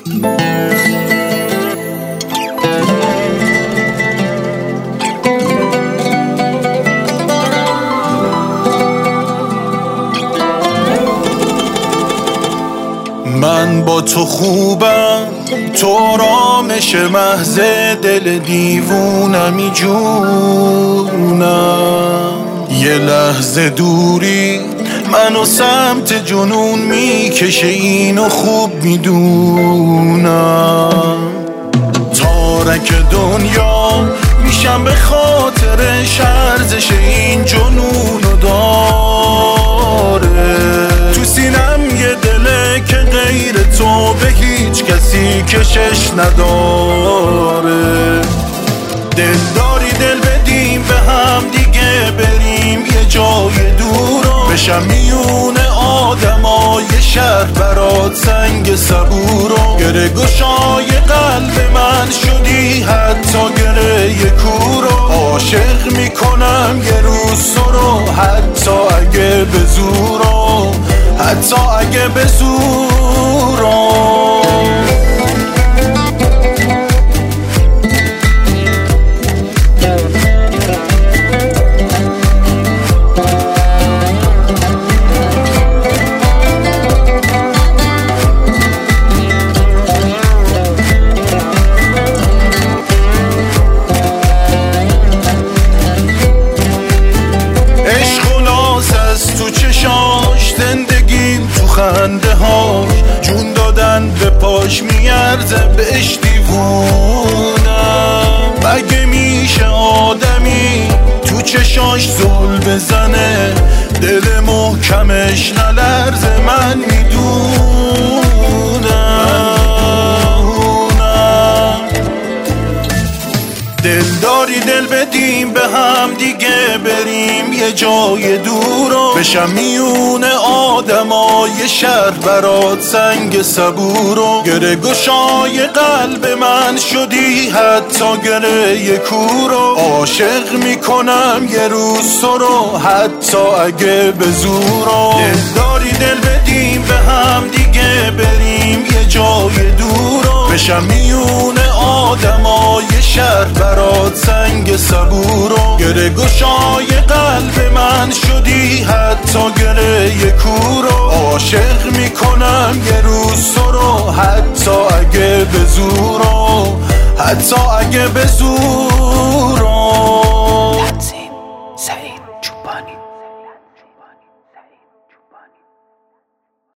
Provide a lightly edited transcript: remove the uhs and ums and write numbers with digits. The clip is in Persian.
من با تو خوبم، تو آرامش محض دل دیوونمی جونم. یه لحظه دوری منو سمت جنون میکشه، اینو خوب میدونم. تارک دنیا میشم به خاطرش، ارزش این جنونو داره. تو سینم یه دله که غیر تو به هیچ کسی کشش نداره. دل داری دل بدیم به هم دیگه، بریم یه جای دور بشم میون آدمای شهر برات سنگ صبورو. گره گشای قلب من شدی، حتی گره کورو. عاشق میکنم یه روز تو رو، حتی اگه به زورو، حتی اگه به زورو. خنده هاش جون دادن به پاش میارزه بهش دیوونم. مگه میشه آدمی تو چشاش زل بزنه، دل محکمش نلرزه؟ من میدونم. دل داری دل بدیم به هم دیگه، بریم یه جای دورو بشم میون آدمای شهر برات سنگ صبورو. گره گشای قلب من شدی، حتی گره کورو. عاشق میکنم یه روز تو رو، حتی اگه به زورو. دل داری دل بدیم به هم دیگه، بریم یه جای دورو بشم میون آدمای شهر برات سنگ صبورو. گره گشای قلب من شدی، حتی گره کورو. عاشق میکنم یه روز تو رو، حتی اگه به زورو، حتی اگه به زورو.